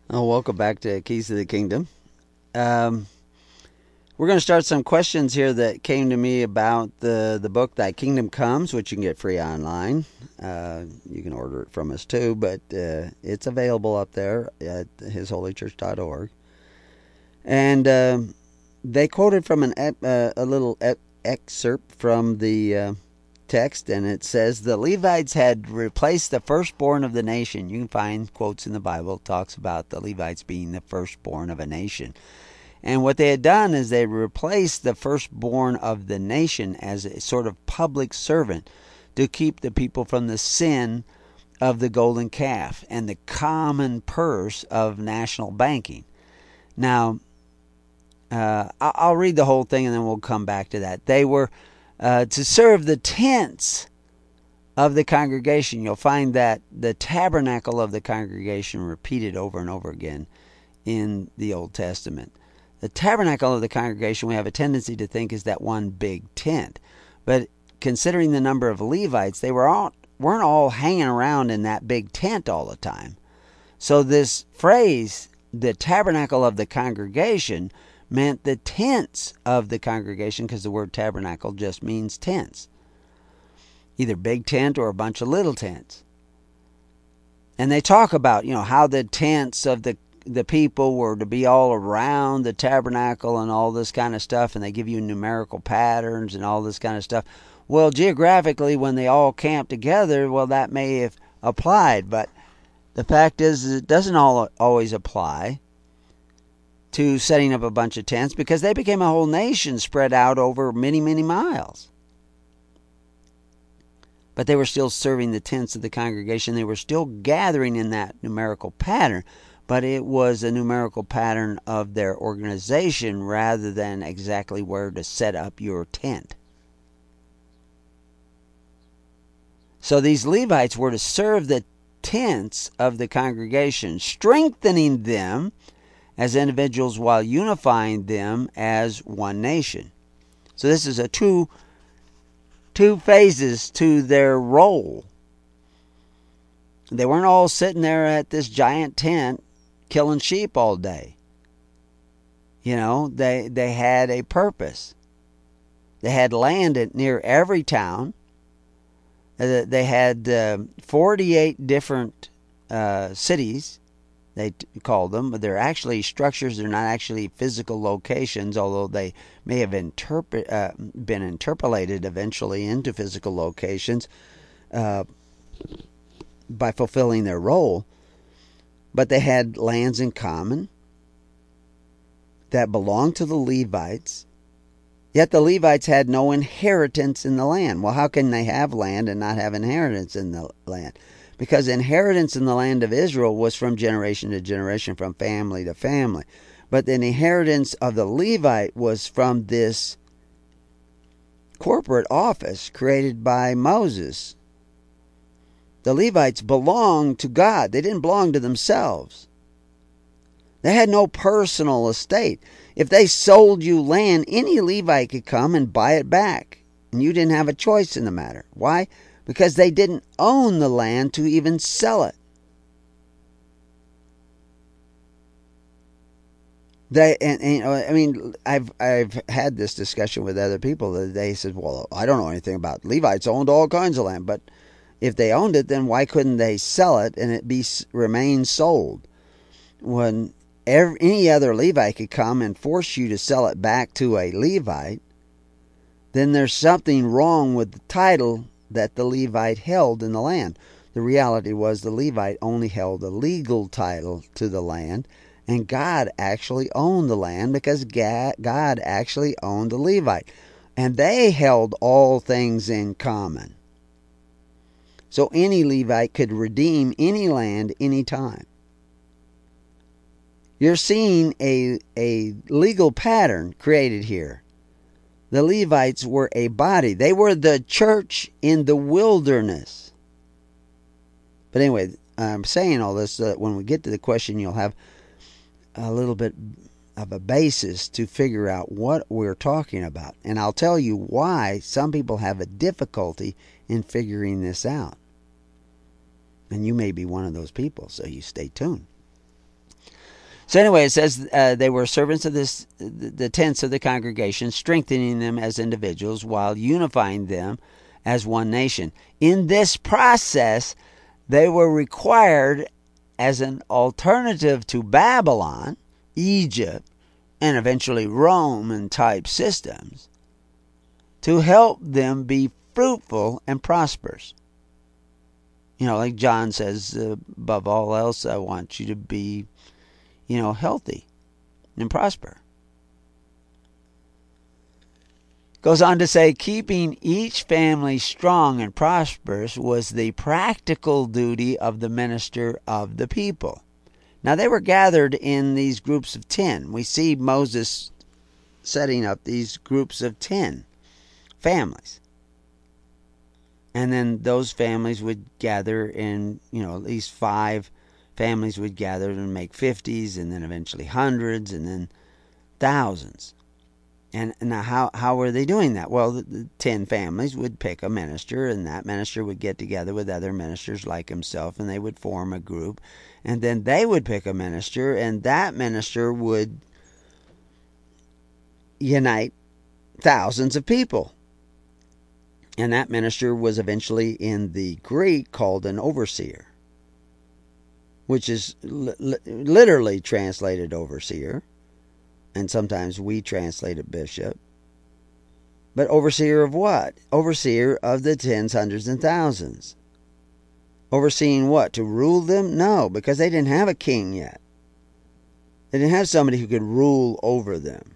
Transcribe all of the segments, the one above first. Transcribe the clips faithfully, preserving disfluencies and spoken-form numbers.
Oh, welcome back to Keys to the Kingdom. Um, we're going to start some questions here that came to me about the, the book Thy Kingdom Comes, which you can get free online. Uh, you can order it from us too, but uh, it's available up there at his holy church dot org. And uh, they quoted from an uh, a little excerpt from the uh, text, and it says, the Levites had replaced the firstborn of the nation. You can find quotes in the Bible that talks about the Levites being the firstborn of a nation. And what they had done is they replaced the firstborn of the nation as a sort of public servant to keep the people from the sin of the golden calf and the common purse of national banking. Now, uh, I'll read the whole thing and then we'll come back to that. They were uh, to serve the tents of the congregation. You'll find that the tabernacle of the congregation repeated over and over again in the Old Testament. The tabernacle of the congregation, we have a tendency to think, is that one big tent. But considering the number of Levites, they were all, weren't all hanging around in that big tent all the time. So this phrase, the tabernacle of the congregation, meant the tents of the congregation, because the word tabernacle just means tents. Either big tent or a bunch of little tents. And they talk about, you know, how the tents of the the people were to be all around the tabernacle and all this kind of stuff, and they give you numerical patterns and all this kind of stuff. Well, geographically, when they all camped together, well, that may have applied, but the fact is it doesn't all always apply to setting up a bunch of tents, because they became a whole nation spread out over many, many miles. But they were still serving the tents of the congregation. They were still gathering in that numerical pattern, but it was a numerical pattern of their organization rather than exactly where to set up your tent. So these Levites were to serve the tents of the congregation, strengthening them as individuals while unifying them as one nation. So this is a two, two phases to their role. They weren't all sitting there at this giant tent killing sheep all day. You know, they they had a purpose. They had land at near every town. They had uh, forty-eight different uh, cities, they called them, but they're actually structures. They're not actually physical locations, although they may have interpret, uh, been interpolated eventually into physical locations uh, by fulfilling their role. But they had lands in common that belonged to the Levites, yet the Levites had no inheritance in the land. Well, how can they have land and not have inheritance in the land? Because inheritance in the land of Israel was from generation to generation, from family to family. But the inheritance of the Levite was from this corporate office created by Moses. The Levites belonged to God. They didn't belong to themselves. They had no personal estate. If they sold you land, any Levite could come and buy it back. And you didn't have a choice in the matter. Why? Because they didn't own the land to even sell it. They and, and I mean, I've I've had this discussion with other people. They said, "Well, I don't know anything about Levites owned all kinds of land, but if they owned it, then why couldn't they sell it and it be remain sold? When every, any other Levite could come and force you to sell it back to a Levite, then there's something wrong with the title that the Levite held in the land." The reality was the Levite only held a legal title to the land, and God actually owned the land because God actually owned the Levite. And they held all things in common. So any Levite could redeem any land anytime. You're seeing a, a legal pattern created here. The Levites were a body. They were the church in the wilderness. But anyway, I'm saying all this so that when we get to the question, you'll have a little bit of a basis to figure out what we're talking about. And I'll tell you why some people have a difficulty in figuring this out. And you may be one of those people, so you stay tuned. So anyway, it says uh, they were servants of this, the tents of the congregation, strengthening them as individuals while unifying them as one nation. In this process, they were required as an alternative to Babylon, Egypt, and eventually Roman-type systems to help them be fruitful and prosperous. You know, like John says, uh, above all else, I want you to be, you know, healthy and prosper. Goes on to say, keeping each family strong and prosperous was the practical duty of the minister of the people. Now, they were gathered in these groups of ten. We see Moses setting up these groups of ten families. And then those families would gather in, you know, at least five families would gather and make fifties, and then eventually hundreds, and then thousands. And now how, how were they doing that? Well, the, the ten families would pick a minister, and that minister would get together with other ministers like himself, and they would form a group. And then they would pick a minister, and that minister would unite thousands of people. And that minister was eventually in the Greek called an overseer, which is li- literally translated overseer. And sometimes we translate it bishop. But overseer of what? Overseer of the tens, hundreds, and thousands. Overseeing what? To rule them? No, because they didn't have a king yet. They didn't have somebody who could rule over them.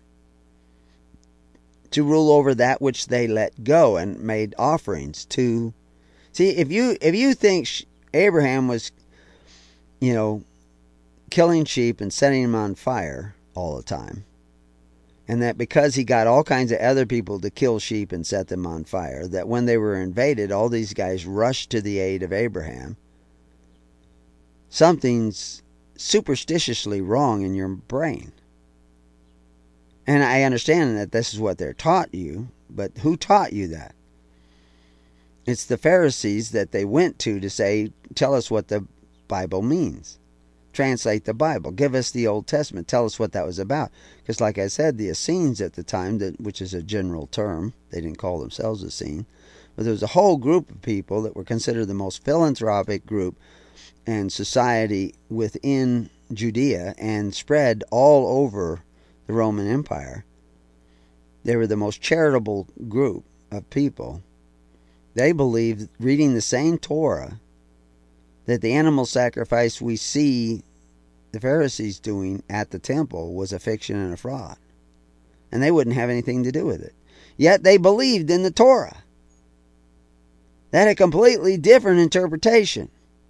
To rule over that which they let go and made offerings to. See, if you if you think Abraham was, you know, killing sheep and setting them on fire all the time, and that because he got all kinds of other people to kill sheep and set them on fire, that when they were invaded, all these guys rushed to the aid of Abraham, something's superstitiously wrong in your brain. And I understand that this is what they're taught you, but who taught you that? It's the Pharisees that they went to to say, tell us what the Bible means. Translate the Bible. Give us the Old Testament. Tell us what that was about. Because like I said, the Essenes at the time, that which is a general term, they didn't call themselves Essene, but there was a whole group of people that were considered the most philanthropic group and society within Judea and spread all over the Roman Empire. They were the most charitable group of people. They believed, reading the same Torah, that the animal sacrifice we see the Pharisees doing at the temple was a fiction and a fraud. And they wouldn't have anything to do with it. Yet they believed in the Torah. They had a completely different interpretation.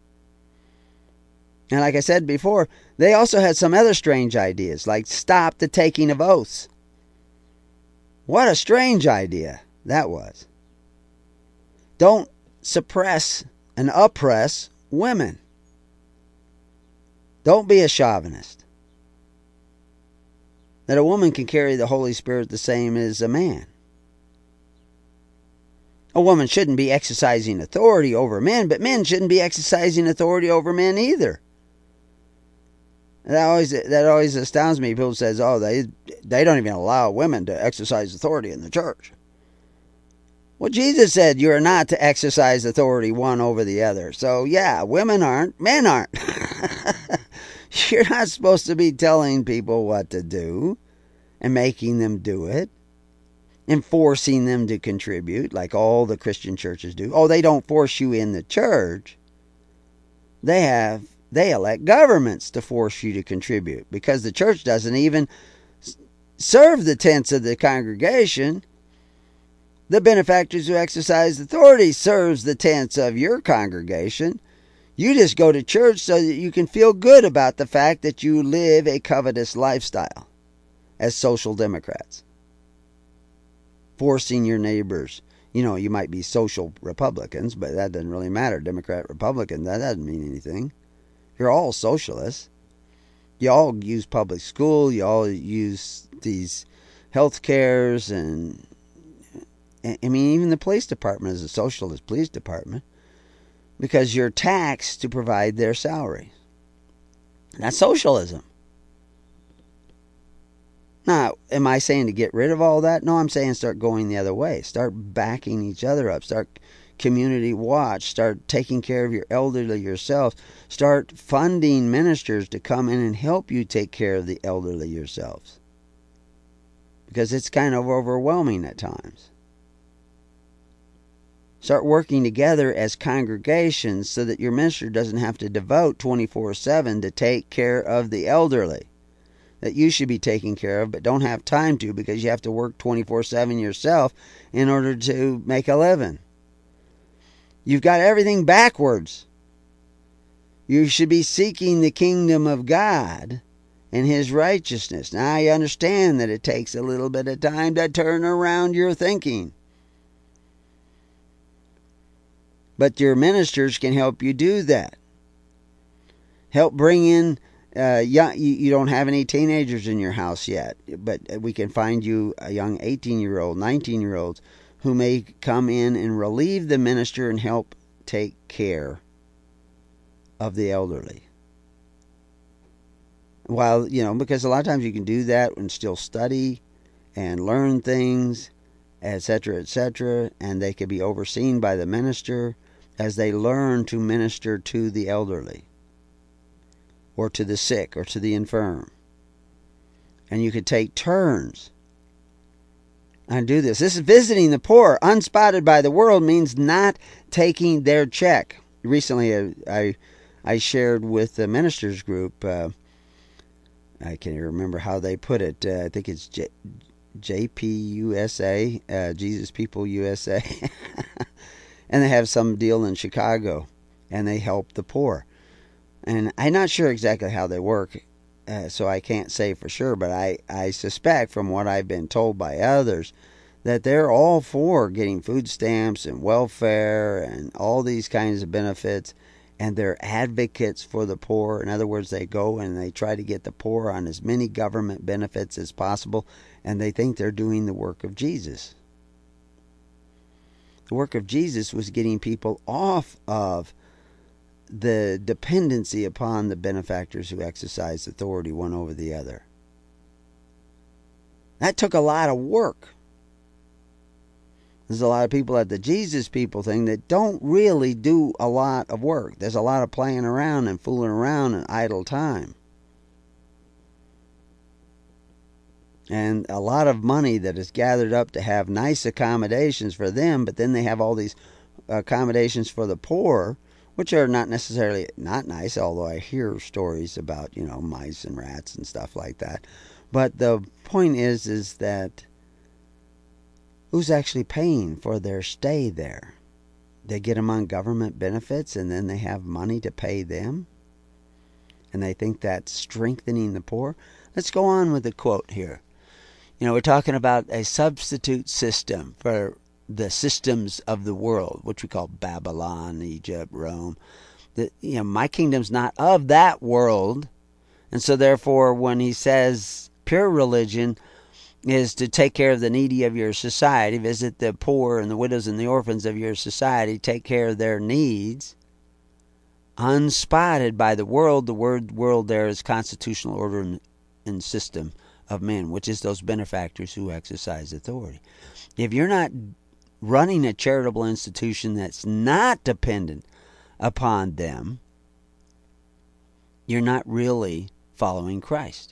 And like I said before, they also had some other strange ideas, like stop the taking of oaths. What a strange idea that was. Don't suppress and oppress women. Don't be a chauvinist. That a woman can carry the Holy Spirit the same as a man. A woman shouldn't be exercising authority over men, but men shouldn't be exercising authority over men either. That always that always astounds me. People says, "Oh, they they don't even allow women to exercise authority in the church." Well, Jesus said you are not to exercise authority one over the other. So yeah, women aren't, men aren't. You're not supposed to be telling people what to do and making them do it and forcing them to contribute like all the Christian churches do. Oh, they don't force you in the church. They have They elect governments to force you to contribute because the church doesn't even serve the tents of the congregation. The benefactors who exercise authority serves the tents of your congregation. You just go to church so that you can feel good about the fact that you live a covetous lifestyle as social democrats. Forcing your neighbors. You know, you might be social Republicans, but that doesn't really matter. Democrat, Republican, that doesn't mean anything. You're all socialists. You all use public school. You all use these health cares. And, I mean, even the police department is a socialist police department because you're taxed to provide their salaries. That's socialism. Now, am I saying to get rid of all that? No, I'm saying start going the other way. Start backing each other up. Start community watch. Start taking care of your elderly yourselves. Start funding ministers to come in and help you take care of the elderly yourselves. Because it's kind of overwhelming at times. Start working together as congregations so that your minister doesn't have to devote twenty-four seven to take care of the elderly that you should be taking care of, but don't have time to because you have to work twenty-four seven yourself in order to make a living. You've got everything backwards. You should be seeking the kingdom of God and His righteousness. Now, I understand that it takes a little bit of time to turn around your thinking. But your ministers can help you do that. Help bring in Uh, young, you, you don't have any teenagers in your house yet, but we can find you a young eighteen-year-old, nineteen-year-olds who may come in and relieve the minister and help take care of the elderly. While, you know, because a lot of times you can do that and still study and learn things, et cetera, et cetera, and they can be overseen by the minister as they learn to minister to the elderly, or to the sick, or to the infirm. And you could take turns and do this. This is visiting the poor. Unspotted by the world means not taking their check. Recently, I I, I shared with the ministers group, uh, I can't even remember how they put it. Uh, I think it's J, JPUSA, uh, Jesus People U S A. And they have some deal in Chicago, and they help the poor. And I'm not sure exactly how they work, uh, so I can't say for sure, but I, I suspect from what I've been told by others that they're all for getting food stamps and welfare and all these kinds of benefits, and they're advocates for the poor. In other words, they go and they try to get the poor on as many government benefits as possible, and they think they're doing the work of Jesus. The work of Jesus was getting people off of the dependency upon the benefactors who exercise authority one over the other. That took a lot of work. There's a lot of people at the Jesus People thing that don't really do a lot of work. There's a lot of playing around and fooling around and idle time. And a lot of money that is gathered up to have nice accommodations for them, but then they have all these accommodations for the poor, which are not necessarily not nice, although I hear stories about, you know, mice and rats and stuff like that. But the point is, is that who's actually paying for their stay there? They get them on government benefits, and then they have money to pay them, and they think that's strengthening the poor. Let's go on with the quote here. You know, we're talking about a substitute system for the systems of the world, which we call Babylon, Egypt, Rome. That, you know, my kingdom's not of that world. And so therefore, when he says pure religion is to take care of the needy of your society, visit the poor and the widows and the orphans of your society, take care of their needs, unspotted by the world. The word world there is constitutional order and, and system of men, which is those benefactors who exercise authority. If you're not running a charitable institution that's not dependent upon them, you're not really following Christ.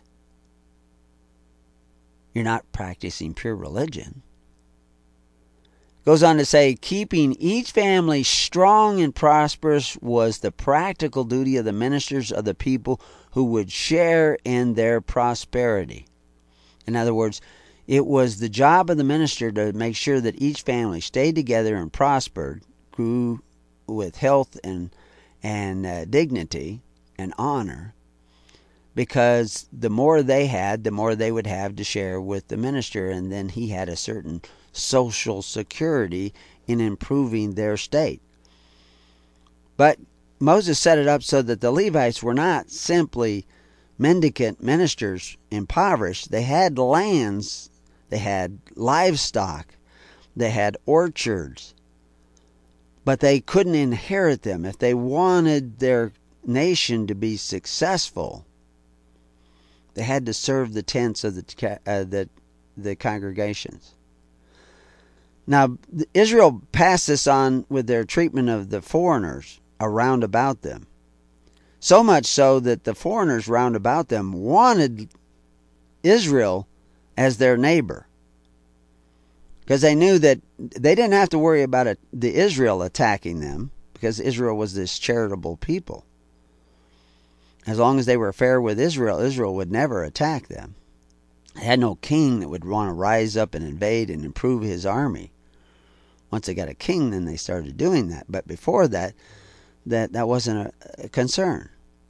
You're not practicing pure religion. Goes on to say, keeping each family strong and prosperous was the practical duty of the ministers of the people who would share in their prosperity. In other words, it was the job of the minister to make sure that each family stayed together and prospered, grew with health and and uh, dignity and honor, because the more they had, the more they would have to share with the minister, and then he had a certain social security in improving their state. But Moses set it up so that the Levites were not simply mendicant ministers, impoverished. They had lands. They had livestock, they had orchards, but they couldn't inherit them. If they wanted their nation to be successful, They had to serve the tents of the uh, the, the congregations. Now, Israel passed this on with their treatment of the foreigners around about them. So much so that the foreigners round about them wanted Israel as their neighbor. Because they knew that they didn't have to worry about it, the Israel attacking them, because Israel was this charitable people. As long as they were fair with Israel, Israel would never attack them. They had no king that would want to rise up and invade and improve his army. Once they got a king, then they started doing that. But before that, that, that wasn't a, a concern.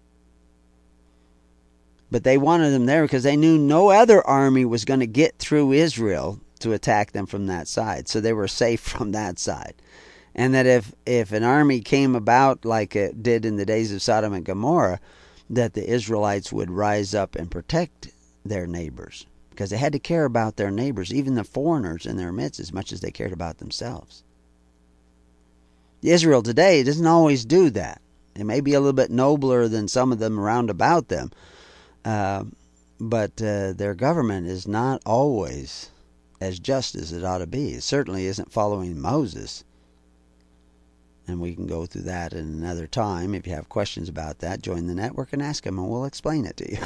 But they wanted them there because they knew no other army was going to get through Israel to attack them from that side. So they were safe from that side. And that if, if an army came about like it did in the days of Sodom and Gomorrah, that the Israelites would rise up and protect their neighbors. Because they had to care about their neighbors, even the foreigners in their midst, as much as they cared about themselves. Israel today doesn't always do that. It may be a little bit nobler than some of them around about them. Uh, but uh, their government is not always as just as it ought to be. It certainly isn't following Moses. And we can go through that in another time. If you have questions about that, join the network and ask them, and we'll explain it to you.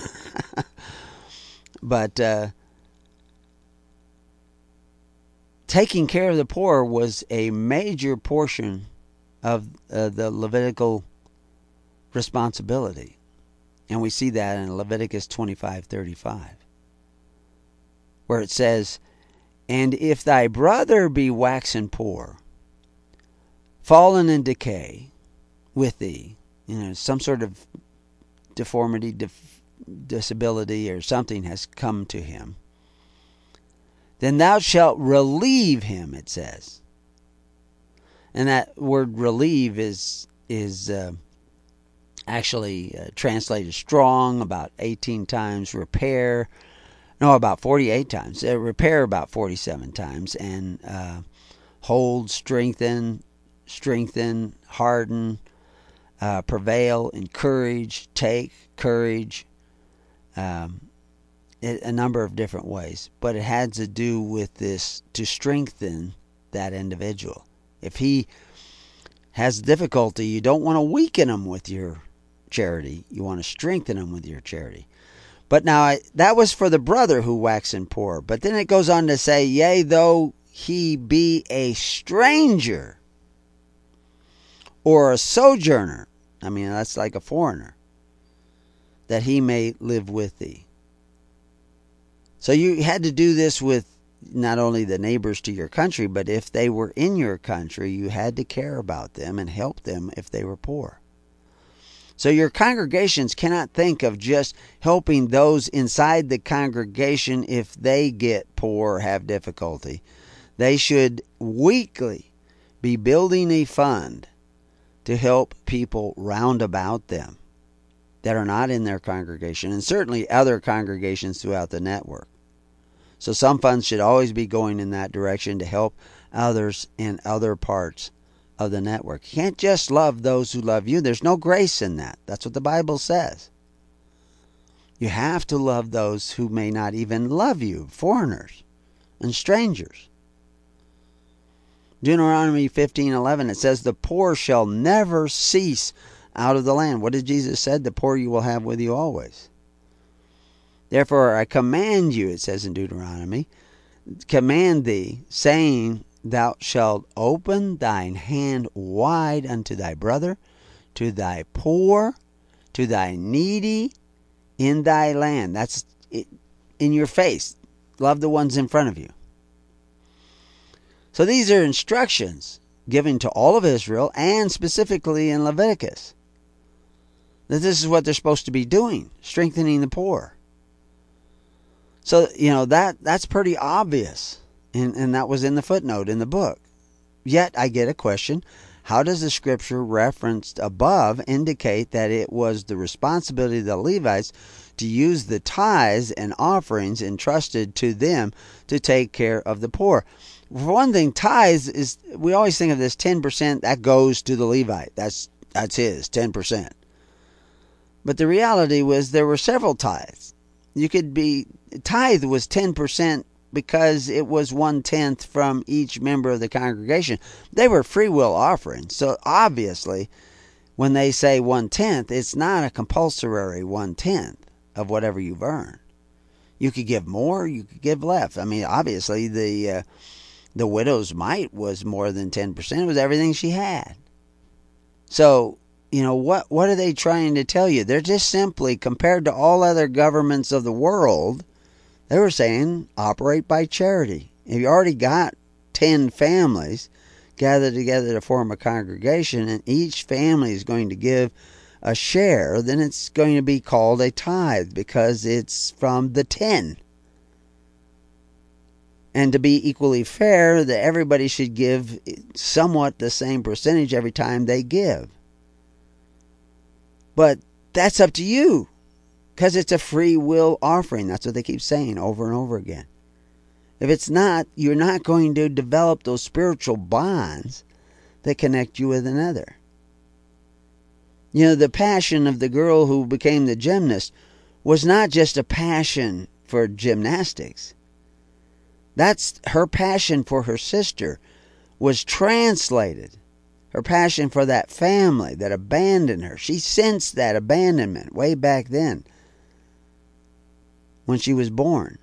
But uh, taking care of the poor was a major portion of uh, the Levitical responsibility. And we see that in Leviticus twenty-five thirty-five, where it says, "And if thy brother be waxen poor, fallen in decay with thee," you know, some sort of deformity, def- disability, or something has come to him, "then thou shalt relieve him," it says. And that word relieve is is uh, actually uh, translated strong about eighteen times, repair, no, about forty-eight times, uh, repair about forty-seven times, and uh, hold, strengthen, strengthen, harden, uh, prevail, encourage, take, courage, um, it, a number of different ways. But it had to do with this, to strengthen that individual. If he has difficulty, you don't want to weaken him with your charity. You want to strengthen him with your charity. But now, I, that was for the brother who waxen poor. But then it goes on to say, "Yea, though he be a stranger or a sojourner," I mean, that's like a foreigner, "that he may live with thee." So you had to do this with not only the neighbors to your country, but if they were in your country, you had to care about them and help them if they were poor. So your congregations cannot think of just helping those inside the congregation if they get poor or have difficulty. They should weekly be building a fund to help people round about them that are not in their congregation, and certainly other congregations throughout the network. So some funds should always be going in that direction to help others in other parts of the network. You can't just love those who love you. There's no grace in that. That's what the Bible says. You have to love those who may not even love you, foreigners and strangers. Deuteronomy fifteen eleven, it says, "The poor shall never cease out of the land." What did Jesus say? "The poor you will have with you always." "Therefore I command you," it says in Deuteronomy, "command thee, saying, Thou shalt open thine hand wide unto thy brother, to thy poor, to thy needy in thy land." That's in your face. Love the ones in front of you. So these are instructions given to all of Israel, and specifically in Leviticus, that this is what they're supposed to be doing, strengthening the poor. So, you know, that that's pretty obvious. And, and that was in the footnote in the book. Yet I get a question. How does the scripture referenced above indicate that it was the responsibility of the Levites to use the tithes and offerings entrusted to them to take care of the poor? For one thing, tithes is, we always think of this ten percent that goes to the Levite. That's, that's his, ten percent. But the reality was there were several tithes. You could be, tithe was ten percent because it was one-tenth from each member of the congregation. They were free will offerings. So obviously, when they say one-tenth, it's not a compulsory one-tenth of whatever you've earned. You could give more, you could give less. I mean, obviously, the uh, the widow's mite was more than ten percent. It was everything she had. So, you know, what, what are they trying to tell you? They're just simply, compared to all other governments of the world, they were saying, operate by charity. If you already got ten families gathered together to form a congregation, and each family is going to give a share, then it's going to be called a tithe because it's from the ten. And to be equally fair, that everybody should give somewhat the same percentage every time they give. But that's up to you, because it's a free will offering. That's what they keep saying over and over again. If it's not, you're not going to develop those spiritual bonds that connect you with another. You know, the passion of the girl who became the gymnast was not just a passion for gymnastics. That's her passion for her sister was translated. Her passion for that family that abandoned her. She sensed that abandonment way back then when she was born.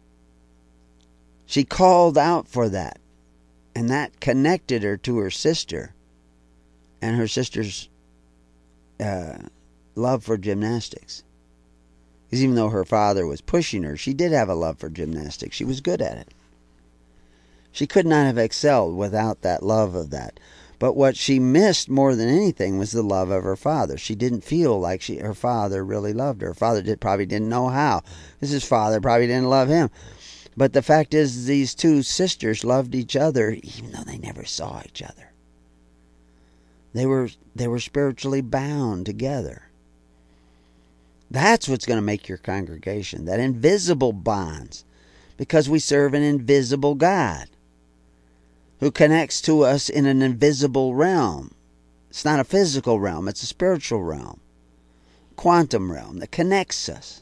She called out for that. And that connected her to her sister and her sister's uh, love for gymnastics. Because even though her father was pushing her, she did have a love for gymnastics. She was good at it. She could not have excelled without that love of that. But what she missed more than anything was the love of her father. She didn't feel like she, her father really loved her. Her father did, probably didn't know how. Because his father probably didn't love him. But the fact is, these two sisters loved each other even though they never saw each other. They were, they were spiritually bound together. That's what's going to make your congregation. That invisible bonds. Because we serve an invisible God who connects to us in an invisible realm. It's not a physical realm, it's a spiritual realm. Quantum realm that connects us.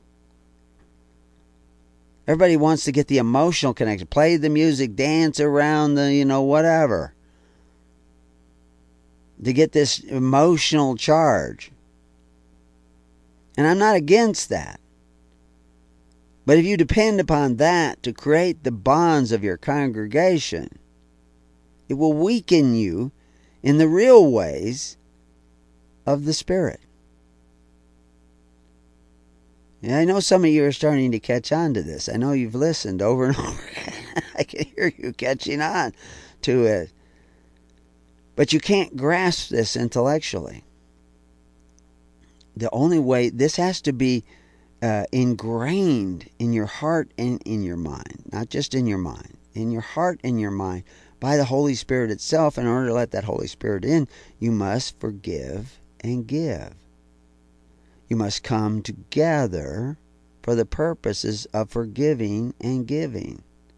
Everybody wants to get the emotional connection. Play the music, dance around the, you know, whatever. To get this emotional charge. And I'm not against that. But if you depend upon that to create the bonds of your congregation, it will weaken you in the real ways of the Spirit. And I know some of you are starting to catch on to this. I know you've listened over and over. I can hear you catching on to it. But you can't grasp this intellectually. The only way, this has to be uh, ingrained in your heart and in your mind. Not just in your mind. In your heart and your mind. By the Holy Spirit itself. In order to let that Holy Spirit in, you must forgive and give. You must come together for the purposes of forgiving and giving.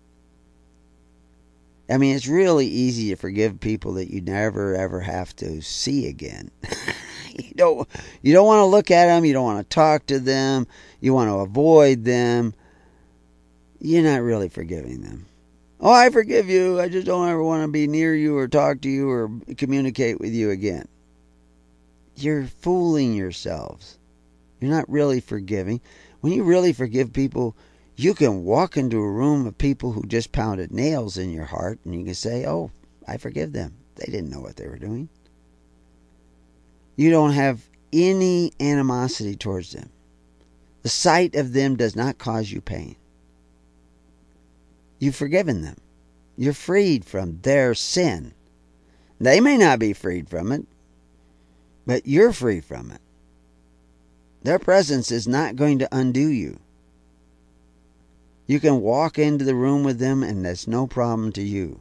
I mean, it's really easy to forgive people that you never ever have to see again. you don't you don't want to look at them, you don't want to talk to them, you want to avoid them. You're not really forgiving them. Oh, I forgive you. I just don't ever want to be near you or talk to you or communicate with you again. You're fooling yourselves. You're not really forgiving. When you really forgive people, you can walk into a room of people who just pounded nails in your heart and you can say, oh, I forgive them. They didn't know what they were doing. You don't have any animosity towards them. The sight of them does not cause you pain. You've forgiven them. You're freed from their sin. They may not be freed from it, but you're free from it. Their presence is not going to undo you. You can walk into the room with them and that's no problem to you.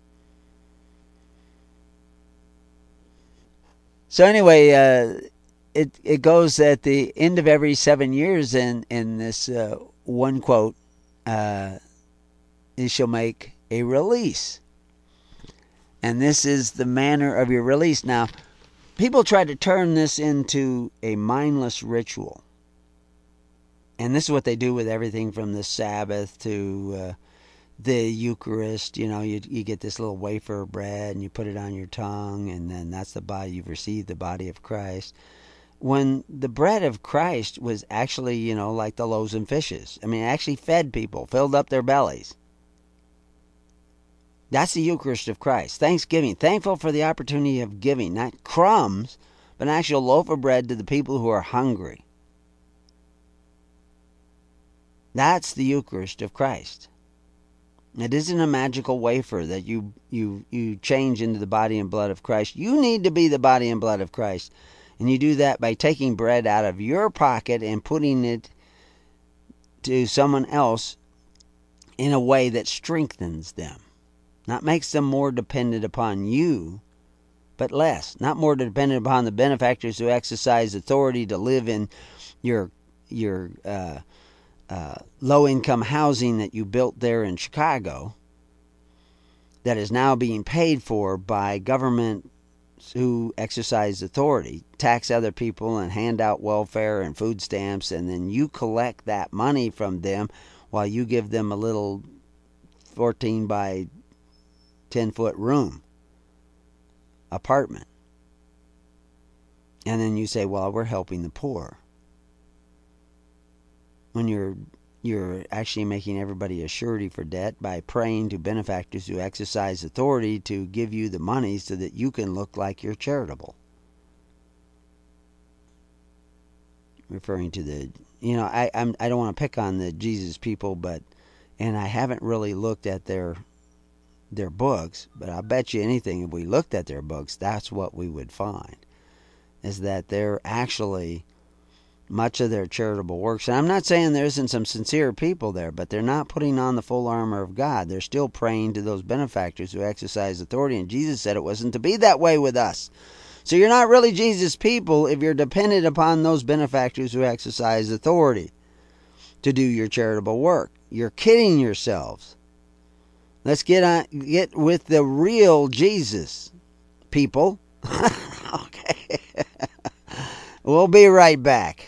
So anyway, uh, it it goes at the end of every seven years in, in this uh, one quote, uh, you shall make a release. And this is the manner of your release. Now, people try to turn this into a mindless ritual. And this is what they do with everything from the Sabbath to uh, the Eucharist. You know, you you get this little wafer of bread and you put it on your tongue, and then that's the body. You've received the body of Christ. When the bread of Christ was actually, you know, like the loaves and fishes. I mean, it actually fed people, filled up their bellies. That's the Eucharist of Christ. Thanksgiving. Thankful for the opportunity of giving. Not crumbs, but an actual loaf of bread to the people who are hungry. That's the Eucharist of Christ. It isn't a magical wafer that you, you, you change into the body and blood of Christ. You need to be the body and blood of Christ. And you do that by taking bread out of your pocket and putting it to someone else in a way that strengthens them. Not makes them more dependent upon you, but less. Not more dependent upon the benefactors who exercise authority to live in your your uh, uh, low-income housing that you built there in Chicago that is now being paid for by government who exercise authority, tax other people and hand out welfare and food stamps, and then you collect that money from them while you give them a little fourteen by ten foot room, apartment. And then you say, well, we're helping the poor. When you're you're actually making everybody a surety for debt by praying to benefactors who exercise authority to give you the money so that you can look like you're charitable. Referring to the, you know, I I'm, I don't want to pick on the Jesus people, but, and I haven't really looked at their their books, but I bet you anything, if we looked at their books, that's what we would find, is that they're actually much of their charitable works. And I'm not saying there isn't some sincere people there, but they're not putting on the full armor of God. They're still praying to those benefactors who exercise authority. And Jesus said it wasn't to be that way with us. So you're not really Jesus' people if you're dependent upon those benefactors who exercise authority to do your charitable work. You're kidding yourselves. Let's get on, get with the real Jesus, people. Okay. We'll be right back.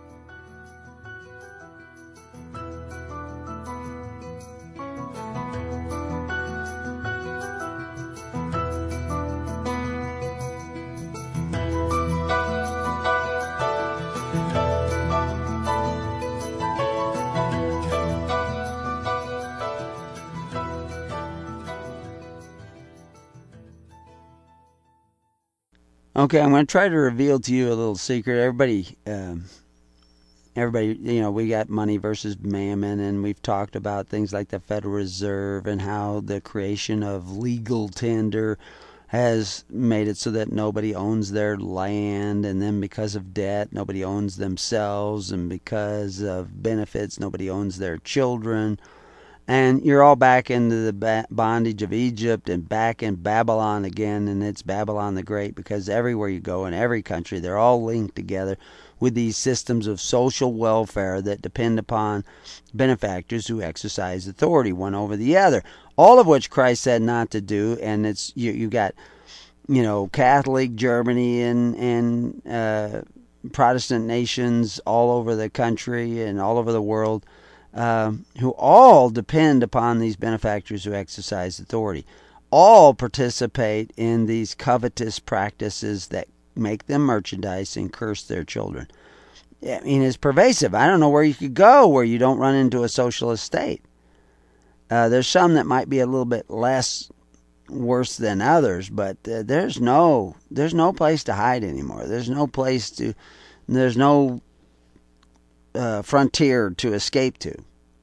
Okay, I'm going to try to reveal to you a little secret. Everybody, um, everybody, you know, we got money versus mammon, and we've talked about things like the Federal Reserve and how the creation of legal tender has made it so that nobody owns their land, and then because of debt, nobody owns themselves, and because of benefits, nobody owns their children. And you're all back into the bondage of Egypt and back in Babylon again, and it's Babylon the Great, because everywhere you go in every country, they're all linked together with these systems of social welfare that depend upon benefactors who exercise authority one over the other. All of which Christ said not to do, and it's you, you got, you know, Catholic Germany and and uh, Protestant nations all over the country and all over the world. Uh, who all depend upon these benefactors who exercise authority. All participate in these covetous practices that make them merchandise and curse their children. I mean, it's pervasive. I don't know where you could go where you don't run into a socialist state. Uh, there's some that might be a little bit less worse than others, but uh, there's no there's no place to hide anymore. There's no place to, there's no Uh, frontier to escape to.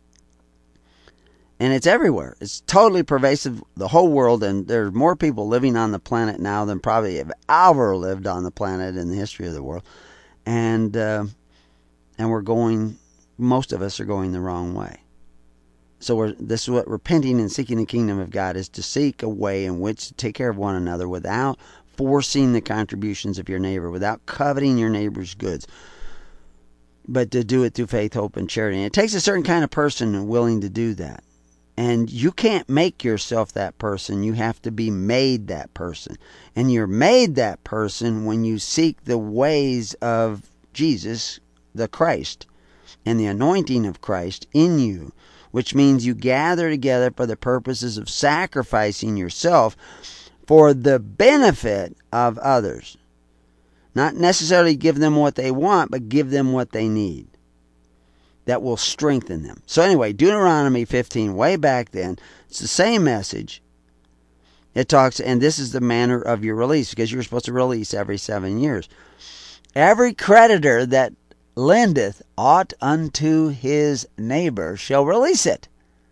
And it's everywhere. It's totally pervasive, the whole world, and there's more people living on the planet now than probably have ever lived on the planet in the history of the world. And uh, and we're going, most of us are going the wrong way. So we're, this is what repenting and seeking the kingdom of God is, to seek a way in which to take care of one another without forcing the contributions of your neighbor, without coveting your neighbor's goods, but to do it through faith, hope, and charity. And it takes a certain kind of person willing to do that. And you can't make yourself that person. You have to be made that person. And you're made that person when you seek the ways of Jesus, the Christ, and the anointing of Christ in you, which means you gather together for the purposes of sacrificing yourself for the benefit of others. Not necessarily give them what they want, but give them what they need. That will strengthen them. So anyway, Deuteronomy fifteen, way back then, it's the same message. It talks, and this is the manner of your release, because you're supposed to release every seven years. Every creditor that lendeth aught unto his neighbor shall release it.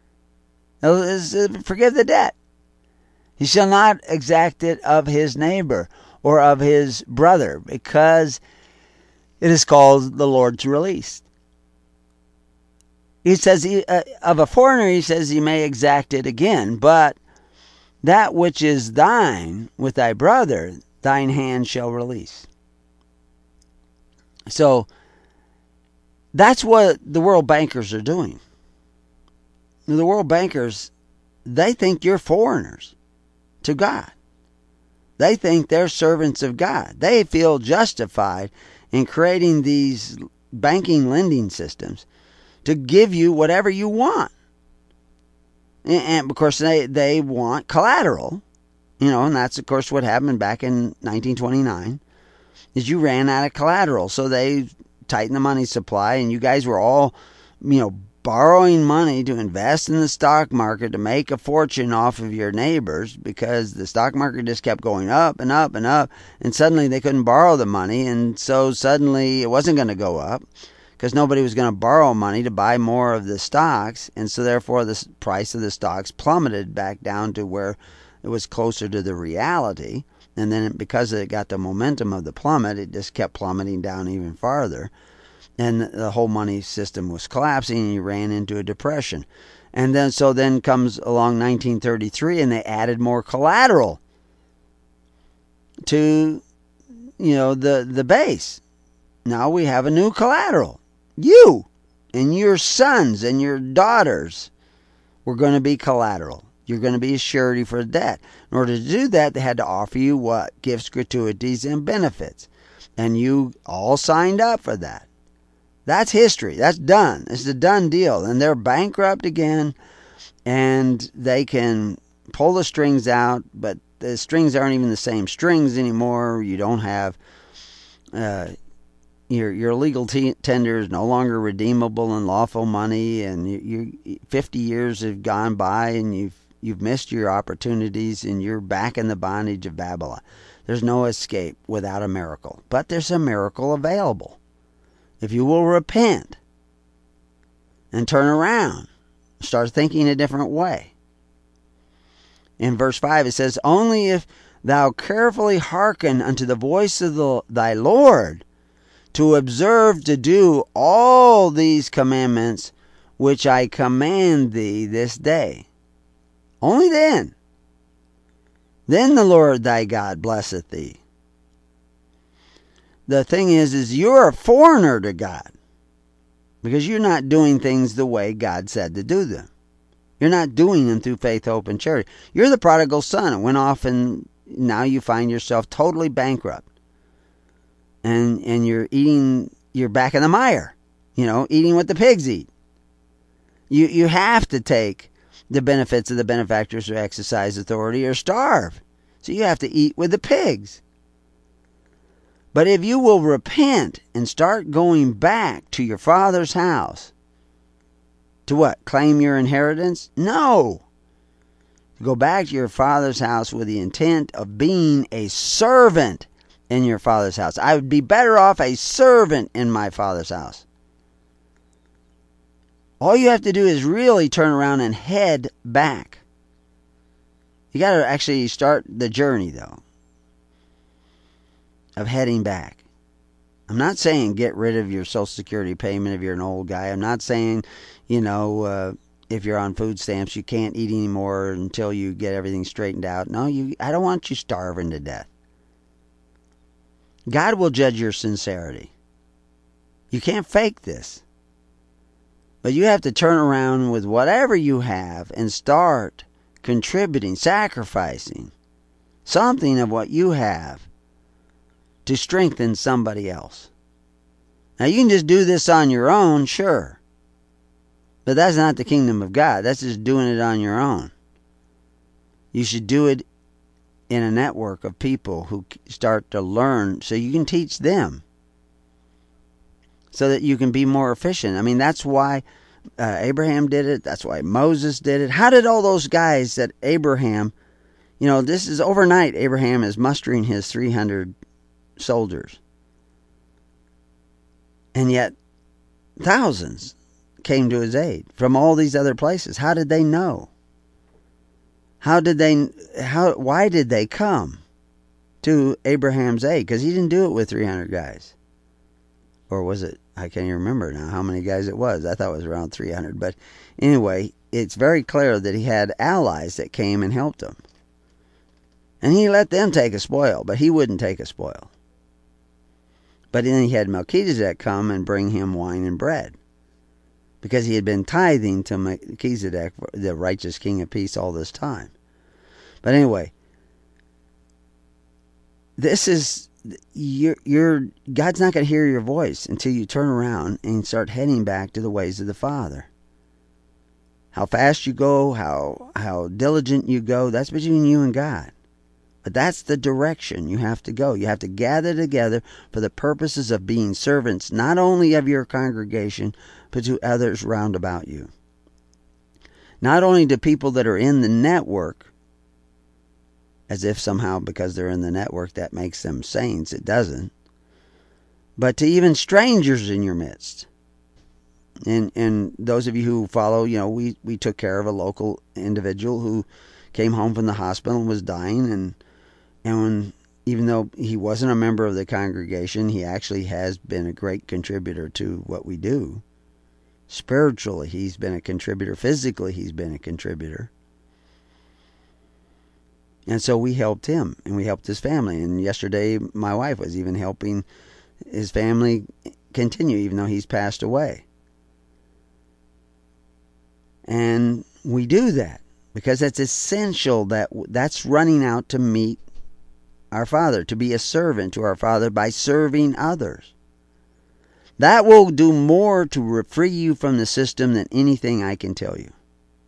Forgive the debt. He shall not exact it of his neighbor or of his brother, because it is called the Lord's release. He says, he, uh, of a foreigner, he says, he may exact it again, but that which is thine with thy brother, thine hand shall release. So, that's what the world bankers are doing. The world bankers, they think you're foreigners to God. They think they're servants of God. They feel justified in creating these banking lending systems to give you whatever you want. And of course, they, they want collateral. You know, and that's, of course, what happened back in nineteen twenty-nine, is you ran out of collateral. So they tightened the money supply, and you guys were all, you know, borrowing money to invest in the stock market to make a fortune off of your neighbors, because the stock market just kept going up and up and up, and suddenly they couldn't borrow the money, and so suddenly it wasn't going to go up because nobody was going to borrow money to buy more of the stocks, and so therefore the price of the stocks plummeted back down to where it was closer to the reality, and then because it got the momentum of the plummet, it just kept plummeting down even farther. And the whole money system was collapsing, and you ran into a depression. And then, so then comes along nineteen thirty-three, and they added more collateral to, you know, the, the base. Now we have a new collateral. You and your sons and your daughters were going to be collateral. You're going to be a surety for debt. In order to do that, they had to offer you what? Gifts, gratuities, and benefits. And you all signed up for that. That's history. That's done. It's a done deal. And they're bankrupt again, and they can pull the strings out, but the strings aren't even the same strings anymore. You don't have uh, your your legal t- tender is no longer redeemable in lawful money, and you, you fifty years have gone by, and you've you've missed your opportunities, and you're back in the bondage of Babylon. There's no escape without a miracle, but there's a miracle available. If you will repent and turn around, start thinking a different way. In verse five it says, only if thou carefully hearken unto the voice of the, thy Lord, to observe to do all these commandments which I command thee this day. Only then. Then the Lord thy God blesseth thee. The thing is, is you're a foreigner to God, because you're not doing things the way God said to do them. You're not doing them through faith, hope, and charity. You're the prodigal son and went off, and now you find yourself totally bankrupt. And and you're eating, you're back in the mire, you know, eating what the pigs eat. You, you have to take the benefits of the benefactors who exercise authority or starve. So you have to eat with the pigs. But if you will repent and start going back to your father's house, to what? Claim your inheritance? No. Go back to your father's house with the intent of being a servant in your father's house. I would be better off a servant in my father's house. All you have to do is really turn around and head back. You got to actually start the journey, though, of heading back. I'm not saying get rid of your Social Security payment if you're an old guy. I'm not saying, you know, uh, if you're on food stamps, you can't eat anymore until you get everything straightened out. No, you. I don't want you starving to death. God will judge your sincerity. You can't fake this. But you have to turn around with whatever you have and start contributing, sacrificing something of what you have to strengthen somebody else. Now, you can just do this on your own, sure. But that's not the kingdom of God. That's just doing it on your own. You should do it in a network of people who start to learn so you can teach them. So that you can be more efficient. I mean, that's why uh, Abraham did it. That's why Moses did it. How did all those guys that Abraham, you know, this is overnight, Abraham is mustering his three hundred soldiers. And yet, thousands came to his aid from all these other places. How did they know? How did they, how, why did they come to Abraham's aid? Because he didn't do it with three hundred guys. Or was it, I can't even remember now how many guys it was. I thought it was around three hundred. But anyway, it's very clear that he had allies that came and helped him. And he let them take a spoil, but he wouldn't take a spoil. But then he had Melchizedek come and bring him wine and bread. Because he had been tithing to Melchizedek, the righteous king of peace, all this time. But anyway, this is, you're, you're, God's not going to hear your voice until you turn around and start heading back to the ways of the Father. How fast you go, how, how diligent you go, that's between you and God. But that's the direction you have to go. You have to gather together for the purposes of being servants, not only of your congregation, but to others round about you. Not only to people that are in the network, as if somehow because they're in the network that makes them saints. It doesn't. But to even strangers in your midst. And and those of you who follow, you know, we, we took care of a local individual who came home from the hospital and was dying. And, and when, even though he wasn't a member of the congregation, he actually has been a great contributor to what we do. Spiritually, he's been a contributor. Physically, he's been a contributor. And so we helped him, and we helped his family. And yesterday, my wife was even helping his family continue, even though he's passed away. And we do that because it's essential that that's running out to meet our Father, to be a servant to our Father by serving others. That will do more to free you from the system than anything I can tell you.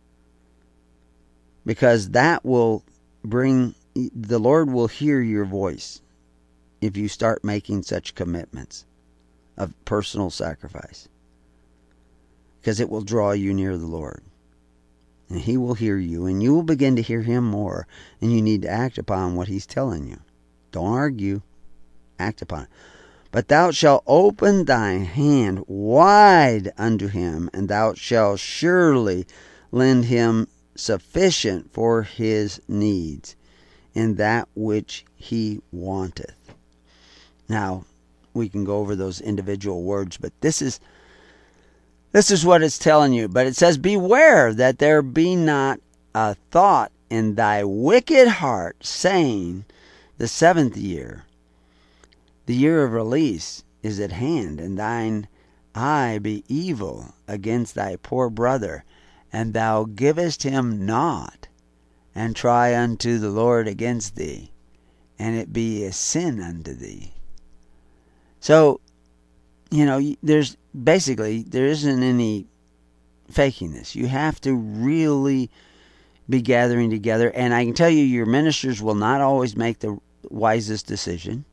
Because that will bring, the Lord will hear your voice if you start making such commitments of personal sacrifice. Because it will draw you near the Lord. And He will hear you, and you will begin to hear Him more, and you need to act upon what He's telling you. Don't argue. Act upon it. But thou shalt open thine hand wide unto him, and thou shalt surely lend him sufficient for his needs, in that which he wanteth. Now, we can go over those individual words, but this is this is what it's telling you. But it says, beware that there be not a thought in thy wicked heart, saying, the seventh year, the year of release, is at hand, and thine eye be evil against thy poor brother, and thou givest him naught, and try unto the Lord against thee, and it be a sin unto thee. So, you know, there's basically, there isn't any faking this. You have to really be gathering together, and I can tell you, your ministers will not always make the wisest decision.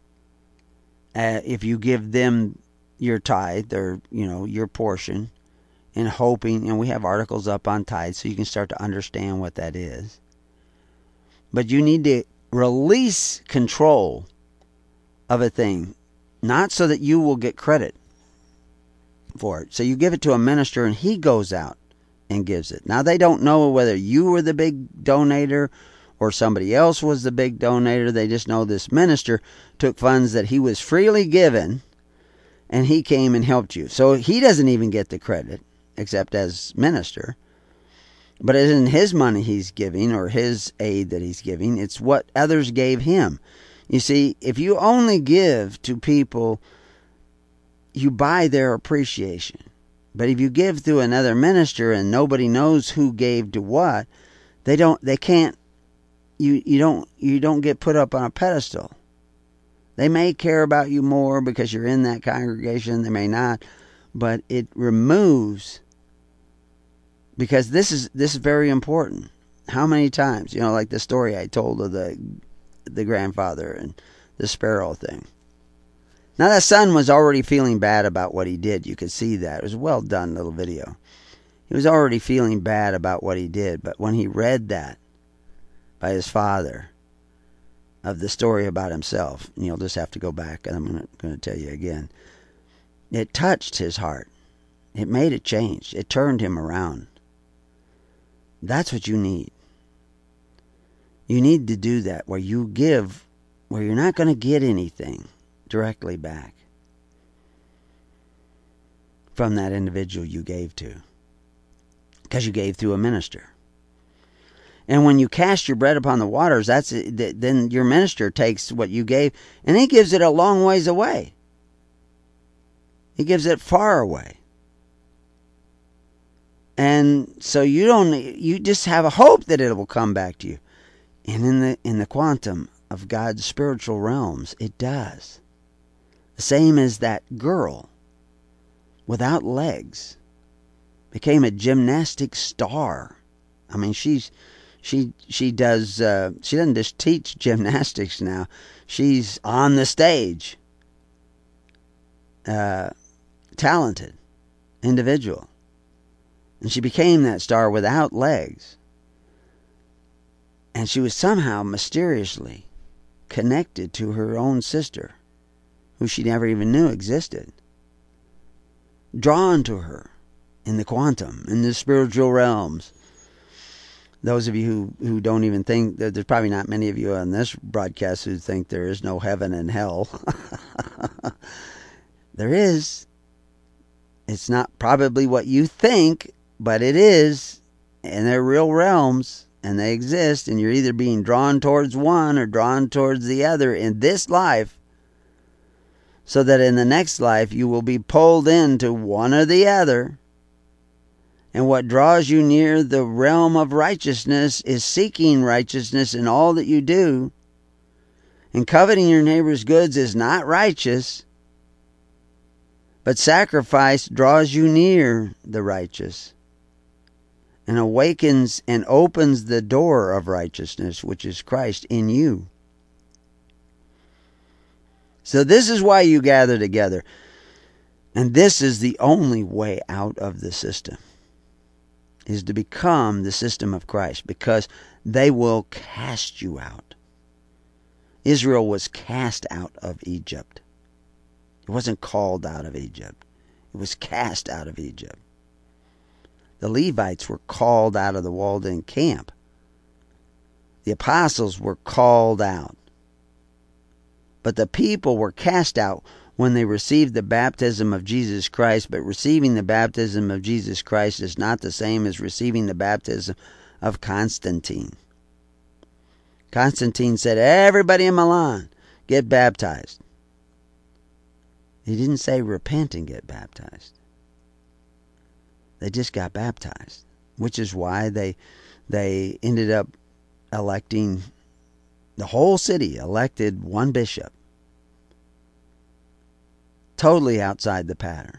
Uh, if you give them your tithe, or, you know, your portion, and hoping, and we have articles up on tithe so you can start to understand what that is. But you need to release control of a thing, not so that you will get credit for it. So you give it to a minister and he goes out and gives it. Now they don't know whether you were the big donator or somebody else was the big donator. They just know this minister took funds that he was freely given, and he came and helped you. So he doesn't even get the credit, except as minister. But it isn't his money he's giving or his aid that he's giving. It's what others gave him. You see, if you only give to people, you buy their appreciation. But if you give through another minister and nobody knows who gave to what, they don't, they can't, You you don't you don't get put up on a pedestal. They may care about you more because you're in that congregation. They may not. But it removes, because this is this is very important. How many times, you know, like the story I told of the the grandfather and the sparrow thing. Now that son was already feeling bad about what he did. You could see that. It was a well done little video. He was already feeling bad about what he did. But when he read that by his father of the story about himself, and you'll just have to go back and I'm going to tell you again. It touched his heart. It made a change. It turned him around. That's what you need. You need to do that where you give, where you're not going to get anything directly back from that individual you gave to, because you gave through a minister. And when you cast your bread upon the waters, that's then your minister takes what you gave and he gives it a long ways away. He gives it far away. And so you don't you just have a hope that it will come back to you. And in the in the quantum of God's spiritual realms, it does. The same as that girl without legs became a gymnastic star. I mean, she's she she does uh, she doesn't just teach gymnastics now. She's on the stage. Uh talented individual. And she became that star without legs. And she was somehow mysteriously connected to her own sister, who she never even knew existed. Drawn to her in the quantum, in the spiritual realms. Those of you who, who don't even think, there's probably not many of you on this broadcast who think there is no heaven and hell. There is. It's not probably what you think, but it is. And they're real realms, and they exist, and you're either being drawn towards one or drawn towards the other in this life, so that in the next life you will be pulled into one or the other. And what draws you near the realm of righteousness is seeking righteousness in all that you do. And coveting your neighbor's goods is not righteous. But sacrifice draws you near the righteous and awakens and opens the door of righteousness, which is Christ in you. So this is why you gather together. And this is the only way out of the system, is to become the system of Christ, because they will cast you out. Israel was cast out of Egypt. It wasn't called out of Egypt. It was cast out of Egypt. The Levites were called out of the walled-in camp. The apostles were called out. But the people were cast out when they received the baptism of Jesus Christ. But receiving the baptism of Jesus Christ is not the same as receiving the baptism of Constantine. Constantine said, everybody in Milan, get baptized. He didn't say repent and get baptized. They just got baptized, which is why they they ended up electing, the whole city elected one bishop. Totally outside the pattern.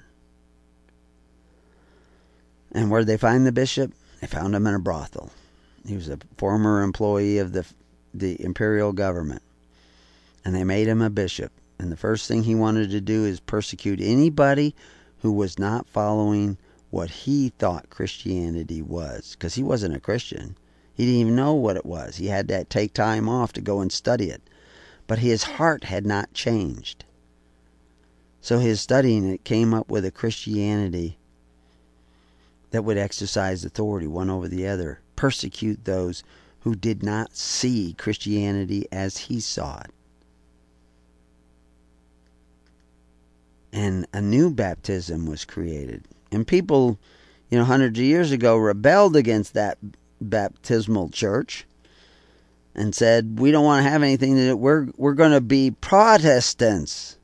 And where'd they find the bishop? They found him in a brothel. He was a former employee of the the imperial government. And they made him a bishop. And the first thing he wanted to do is persecute anybody who was not following what he thought Christianity was. Because he wasn't a Christian. He didn't even know what it was. He had to take time off to go and study it. But his heart had not changed. So his studying it came up with a Christianity that would exercise authority one over the other. Persecute those who did not see Christianity as he saw it. And a new baptism was created. And people, you know, hundreds of years ago rebelled against that baptismal church and said, we don't want to have anything to do. We're, we're going to be Protestants.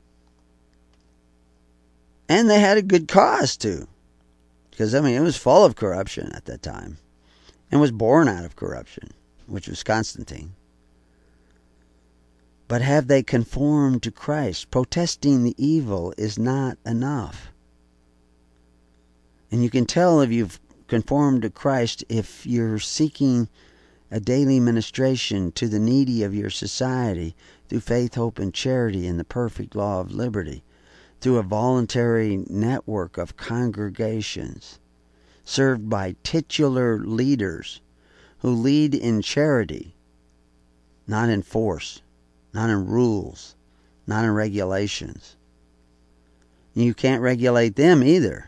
And they had a good cause too. Because, I mean, it was full of corruption at that time. And was born out of corruption, which was Constantine. But have they conformed to Christ? Protesting the evil is not enough. And you can tell if you've conformed to Christ if you're seeking a daily ministration to the needy of your society through faith, hope, and charity in the perfect law of liberty, through a voluntary network of congregations served by titular leaders who lead in charity, not in force, not in rules, not in regulations. You can't regulate them either.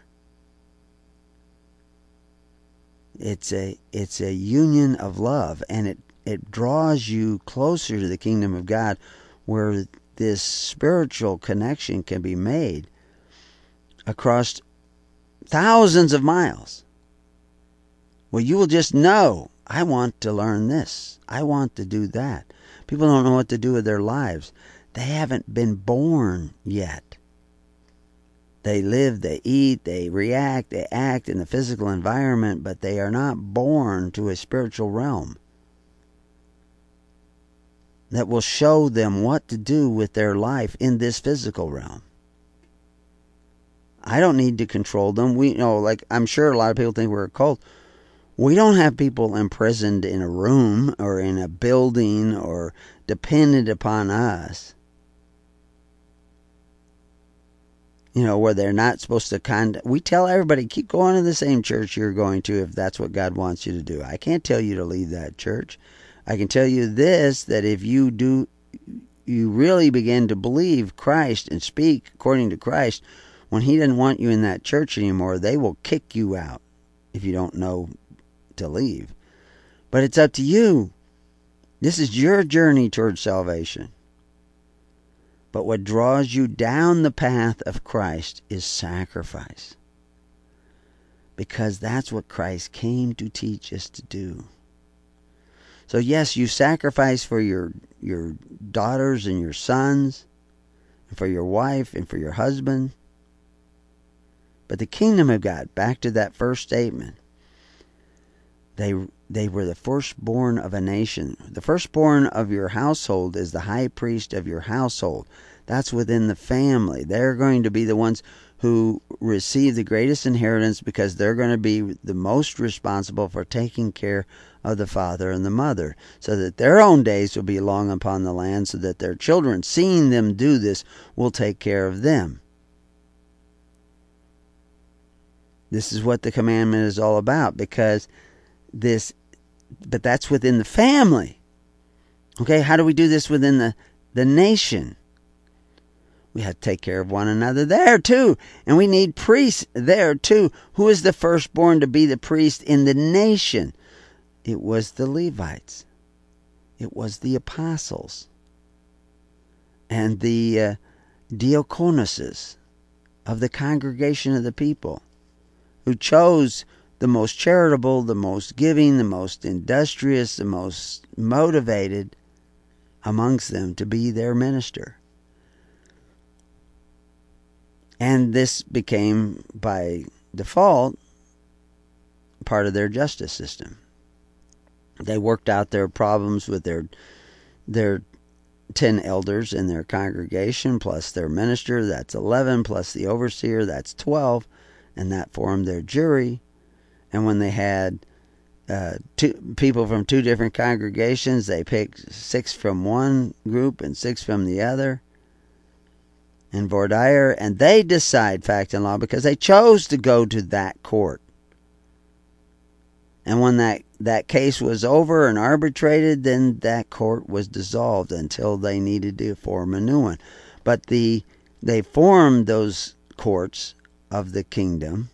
It's a it's a union of love, and it, it draws you closer to the kingdom of God, where this spiritual connection can be made across thousands of miles. Well, you will just know, I want to learn this. I want to do that. People don't know what to do with their lives. They haven't been born yet. They live, they eat, they react, they act in the physical environment, but they are not born to a spiritual realm that will show them what to do with their life in this physical realm. I don't need to control them. We you know, like I'm sure a lot of people think we're a cult. We don't have people imprisoned in a room or in a building or dependent upon us. You know, where they're not supposed to kind of, we tell everybody, keep going to the same church you're going to if that's what God wants you to do. I can't tell you to leave that church. I can tell you this, that if you do, you really begin to believe Christ and speak according to Christ, when he doesn't want you in that church anymore, they will kick you out if you don't know to leave. But it's up to you. This is your journey towards salvation. But what draws you down the path of Christ is sacrifice. Because that's what Christ came to teach us to do. So yes, you sacrifice for your, your daughters and your sons, and for your wife and for your husband. But the kingdom of God, back to that first statement, they they were the firstborn of a nation. The firstborn of your household is the high priest of your household. That's within the family. They're going to be the ones who receive the greatest inheritance because they're going to be the most responsible for taking care of the father and the mother, so that their own days will be long upon the land, so that their children, seeing them do this, will take care of them. This is what the commandment is all about, because this, but that's within the family. Okay, how do we do this within the, the nation? We have to take care of one another there too. And we need priests there too. Who is the firstborn to be the priest in the nation? It was the Levites. It was the apostles. And the uh, diaconuses of the congregation of the people, who chose the most charitable, the most giving, the most industrious, the most motivated amongst them to be their minister. And this became, by default, part of their justice system. They worked out their problems with their their ten elders in their congregation, plus their minister, that's eleven, plus the overseer, that's twelve, and that formed their jury. And when they had uh, two people from two different congregations, they picked six from one group and six from the other. And Vordaer, and they decide fact and law because they chose to go to that court. And when that, that case was over and arbitrated, then that court was dissolved until they needed to form a new one. But the they formed those courts of the kingdom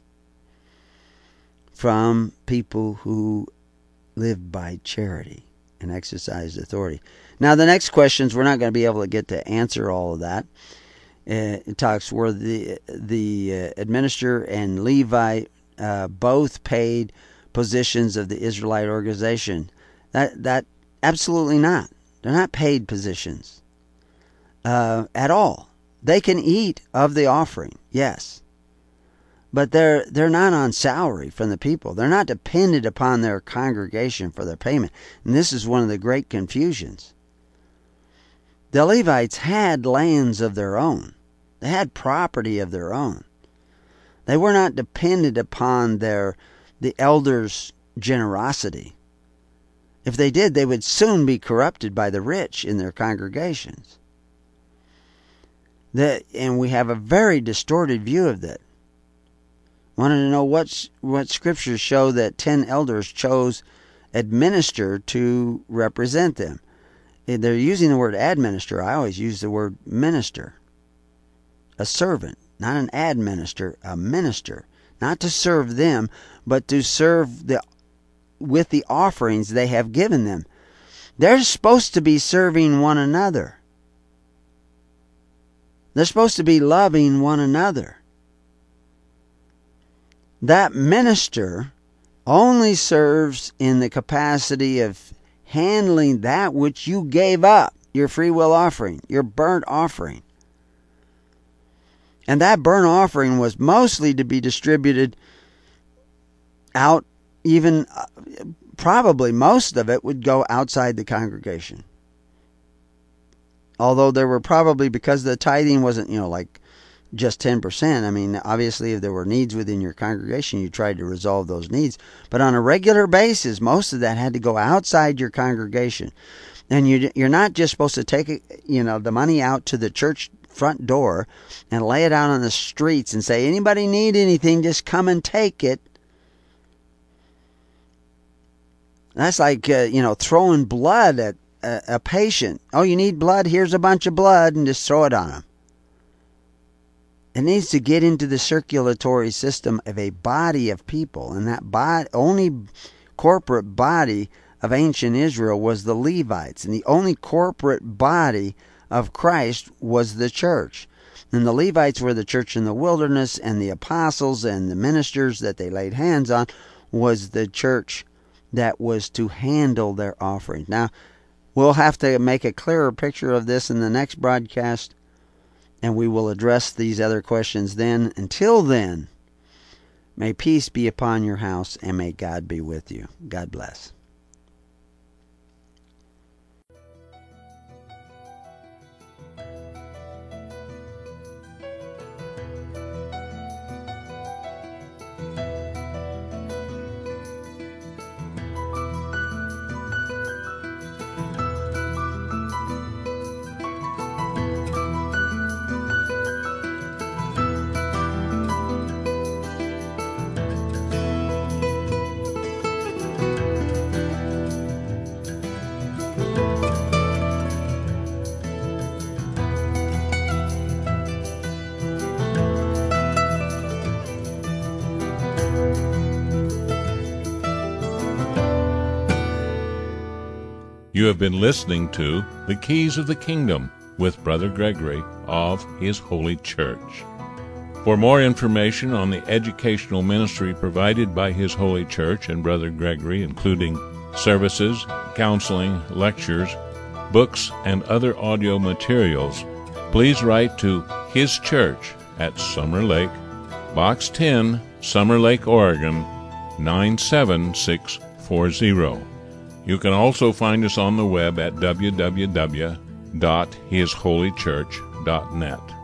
from people who lived by charity and exercised authority. Now, the next questions, we're not going to be able to get to answer all of that. Uh, it talks where the the uh, administrator and Levite uh, both paid positions of the Israelite organization. That that absolutely not. They're not paid positions uh, at all. They can eat of the offering, yes, but they're they're not on salary from the people. They're not dependent upon their congregation for their payment. And this is one of the great confusions. The Levites had lands of their own. They had property of their own. They were not dependent upon their the elders' generosity. If they did, they would soon be corrupted by the rich in their congregations. That, and we have a very distorted view of that. Wanted to know what, what scriptures show that ten elders chose administer to represent them. They're using the word administer. I always use the word minister. A servant, not an administrator, a minister. Not to serve them, but to serve the with the offerings they have given them. They're supposed to be serving one another. They're supposed to be loving one another. That minister only serves in the capacity of handling that which you gave up, your free will offering, your burnt offering. And that burnt offering was mostly to be distributed out, even uh, probably most of it would go outside the congregation. Although there were probably, because the tithing wasn't, you know, like just ten percent. I mean, obviously if there were needs within your congregation, you tried to resolve those needs. But on a regular basis, most of that had to go outside your congregation. And you, you're not just supposed to take, you know, the money out to the church front door and lay it out on the streets and say, anybody need anything, just come and take it. That's like, uh, you know, throwing blood at a, a patient. Oh, you need blood? Here's a bunch of blood, and just throw it on them. It needs to get into the circulatory system of a body of people. And that body, only corporate body of ancient Israel was the Levites. And the only corporate body of Christ was the church. And the Levites were the church in the wilderness, and the apostles and the ministers that they laid hands on was the church that was to handle their offerings. Now, we'll have to make a clearer picture of this in the next broadcast, and we will address these other questions then. Until then, may peace be upon your house, and may God be with you. God bless. You have been listening to The Keys of the Kingdom with Brother Gregory of His Holy Church. For more information on the educational ministry provided by His Holy Church and Brother Gregory, including services, counseling, lectures, books, and other audio materials, please write to His Church at Summer Lake, Box ten, Summer Lake, Oregon, nine seven six four zero. You can also find us on the web at w w w dot his holy church dot net.